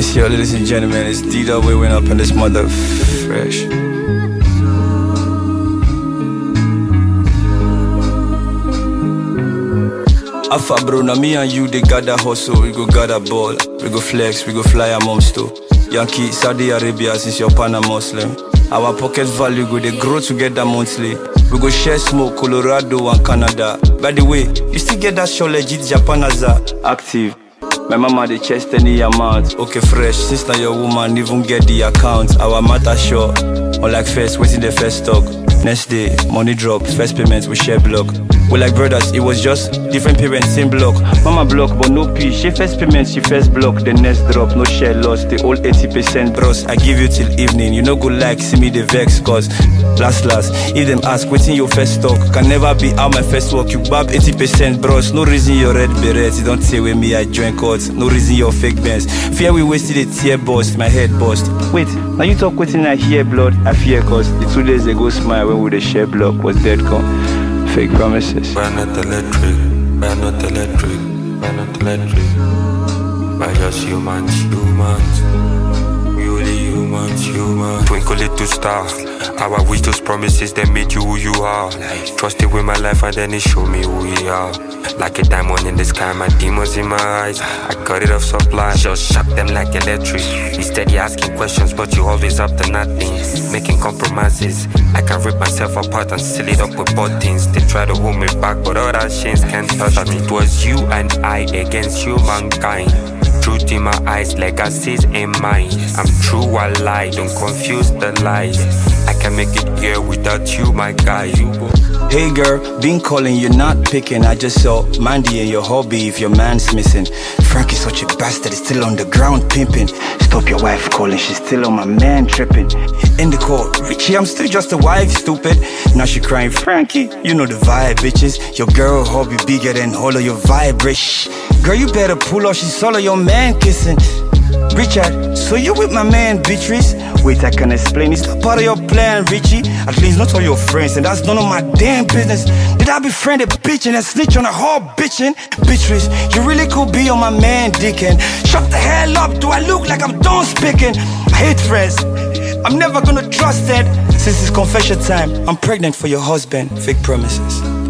Yes, yo, ladies and gentlemen, it's D-Double went up in this mother fresh. Alpha bro, now me and you, they gather hustle. We go gather ball, we go flex, we go fly a moms too. Yankee, Saudi Arabia, since you're Pan Muslim. Our pocket value go, they grow together monthly. We go share smoke, Colorado and Canada. By the way, you still get that show legit Japan as active. My mama the chest any amount. Okay fresh, since now your woman even get the account. Our matter sure, unlike first, waiting the first talk. Next day, money drop, first payment we share block. We like brothers, it was just different parents, same block. Mama block, but no P. She first payment, she first block. The next drop, no share loss. The old 80% bros. I give you till evening. You no go like, see me the vex. Cause last, if them ask, waiting your first talk. Can never be how my first work. You bab 80% bros. No reason your red beret. You don't say with me, I join courts. No reason your fake bands. Fear we wasted a tear bust, my head bust. Wait, now you talk waiting I hear blood. I fear cause the 2 days ago smile when we the share block was dead come. Fake promises. We're not electric, we're not electric, we're not electric. We're just humans. We only humans. Twinkle little star. How I wish those promises that made you who you are. Trusted with my life and then it showed me who we are. Like a diamond in the sky, my demons in my eyes. I cut it off supply, just shock them like electric. You steady asking questions, but you always up to nothing. Making compromises, I can rip myself apart and seal it up with buttons. They try to hold me back, but all that shit can't touch me. It was you and I against humankind. Truth in my eyes, legacies in mine. I'm true, I lie, don't confuse the lies. I can make it here without you, my guy. Hey girl, been calling, you're not picking. I just saw Mandy and your hobby if your man's missing. Frank is such a bastard, he's still on the ground pimping. Stop your wife calling, she's still on my man tripping. In the court, Richie, I'm still just a wife, stupid. Now she crying, Frankie, you know the vibe, bitches. Your girl hobby bigger than all of your vibrash. Girl, you better pull off, she's all of your man kissing. Richard, so you with my man Beatrice? Wait, I can explain, it's not part of your plan, Richie. At least not all your friends, and that's none of my damn business. Did I befriend a bitch and snitch on a whole bitchin'? Beatrice, you really could be on my man dick and shut the hell up, do I look like I'm done speaking? I hate friends, I'm never gonna trust that. Since it's confession time, I'm pregnant for your husband, fake promises.